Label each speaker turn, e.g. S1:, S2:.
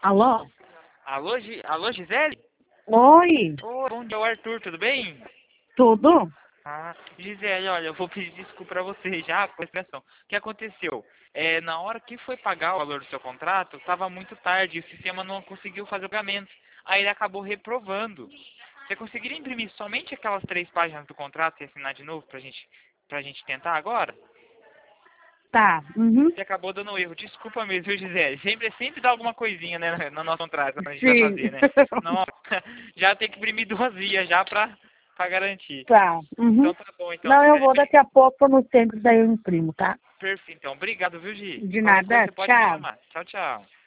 S1: Alô?
S2: Alô, Gisele?
S1: Oi,
S2: Oi, bom dia, o Arthur, tudo bem?
S1: tudo?
S2: Gisele, olha, eu vou pedir desculpa pra você já, com a expressão. O que aconteceu? Na hora que foi pagar o valor do seu contrato, estava muito tarde e o sistema não conseguiu fazer o pagamento. Aí ele acabou reprovando. Você conseguiria imprimir somente aquelas 3 páginas do contrato e assinar de novo pra gente tentar agora?
S1: Tá, uhum.
S2: Você acabou dando um erro. Desculpa mesmo, viu, Gisele? Sempre dá alguma coisinha, né, no nosso contrato, quando a gente vai
S1: Sim.
S2: fazer, né? Nossa, já tem que imprimir 2 vias já pra garantir.
S1: Tá, uhum.
S2: Então tá bom, então,
S1: Não, eu
S2: Gisele.
S1: vou daqui a pouco no centro, daí eu imprimo, tá?
S2: Perfeito, então. Obrigado, viu, Gi?
S1: De
S2: Qualquer coisa
S1: nada,
S2: você pode me
S1: tchau.
S2: chamar. Tchau, tchau.